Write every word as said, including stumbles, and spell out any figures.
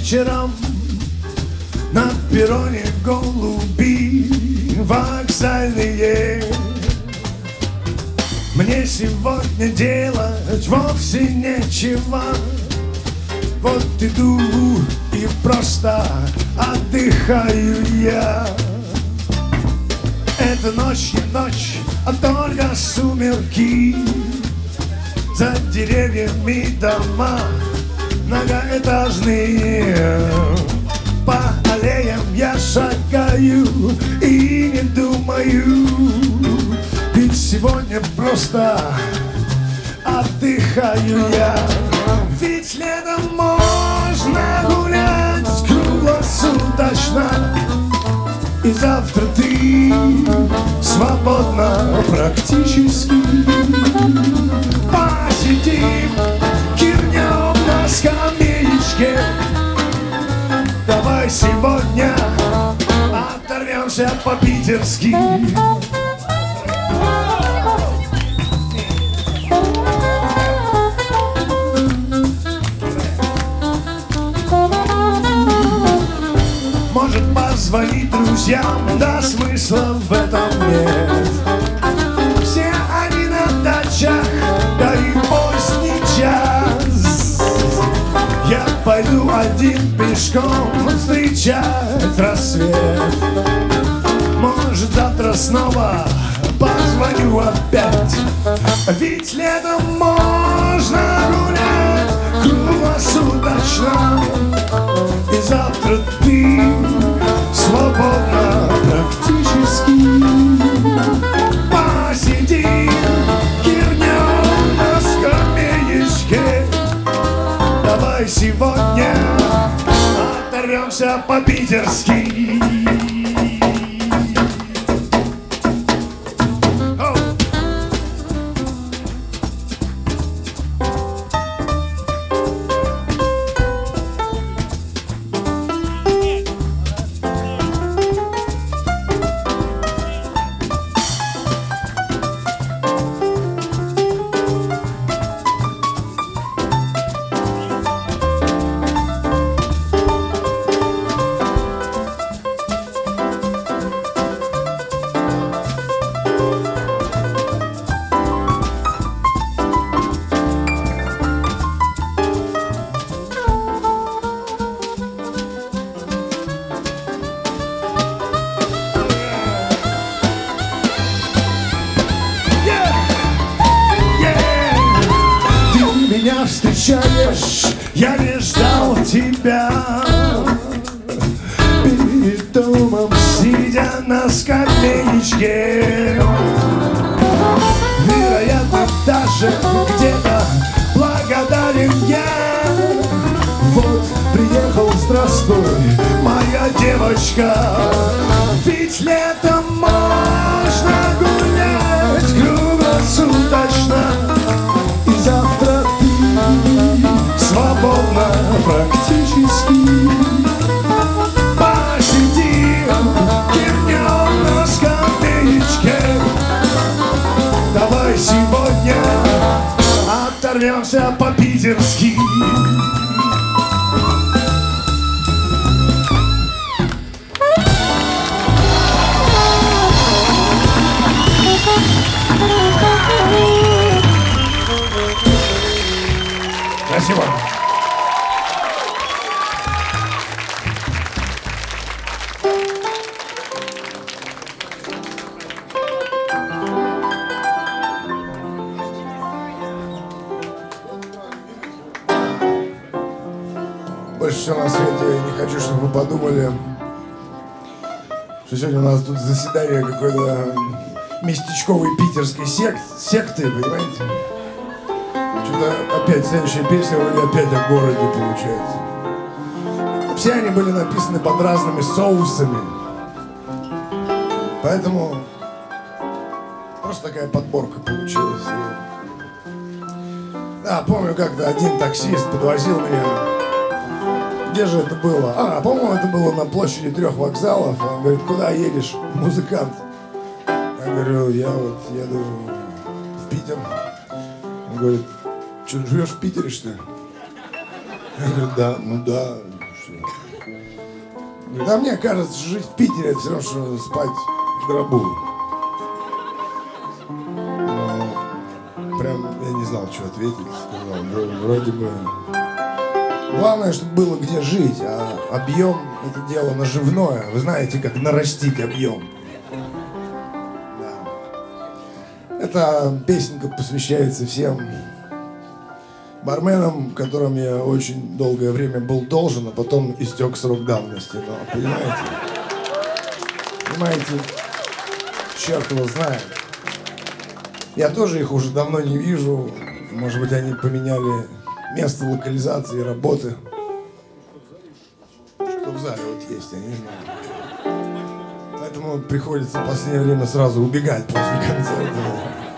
вечером на перроне голуби вокзальные. Мне сегодня делать вовсе нечего. Вот иду и просто отдыхаю я. Это ночь не ночь, а только сумерки. За деревьями дома многоэтажные. По аллеям я шагаю и не думаю, ведь сегодня просто отдыхаю я. Ведь летом можно гулять круглосуточно, и завтра ты свободна практически. Посидим, кивнем на скамеечке. Давай сегодня оторвемся по-питерски. Может позвонить друзьям, да смысла в этом нет. Все они на дачах, да и поздний час. Я пойду один пешком встречать рассвет. Может завтра снова позвоню опять. Ведь летом можно гулять круглосуточно, и завтра ты свободна практически. Посидим, кивнем на скамеечке. Давай сегодня оторвемся по-питерски. Меня встречаешь, я не ждал тебя. Перед домом, сидя на скамеечке, вероятно, даже где-то благодарен я. Вот приехал, здравствуй, моя девочка. Ведь летом можно гулять круглосуточно, и завтра свободно практически. Посидим, кивнем на скамеечке. Давай сегодня оторвемся по-питерски. Спасибо. Больше всего на свете я не хочу, чтобы вы подумали, что сегодня у нас тут заседание какой-то местечковой питерской сект, секты, понимаете? Что-то опять следующая песня вроде опять о городе получается. Все они были написаны под разными соусами. Поэтому просто такая подборка получилась. И... Да, помню, как-то один таксист подвозил меня. Где же это было? А, по-моему, это было на площади трех вокзалов. Он говорит, куда едешь, музыкант? Я говорю, я вот еду в Питер. Он говорит, что, живешь в Питере, что ли? Я говорю, да, ну да. Да мне кажется, жить в Питере это все равно, что спать в гробу. Но прям я не знал, что ответить. Сказал, вроде бы. Главное, чтобы было где жить, а объем это дело наживное. Вы знаете, как нарастить объем. Да. Эта песенка посвящается всем барменам, которым я очень долгое время был должен, а потом истек срок давности. Но, понимаете? Понимаете? Черт его знает. Я тоже их уже давно не вижу. Может быть, они поменяли место локализации, работы. Что в зале вот есть, я не знаю. Поэтому приходится в последнее время сразу убегать после концерта.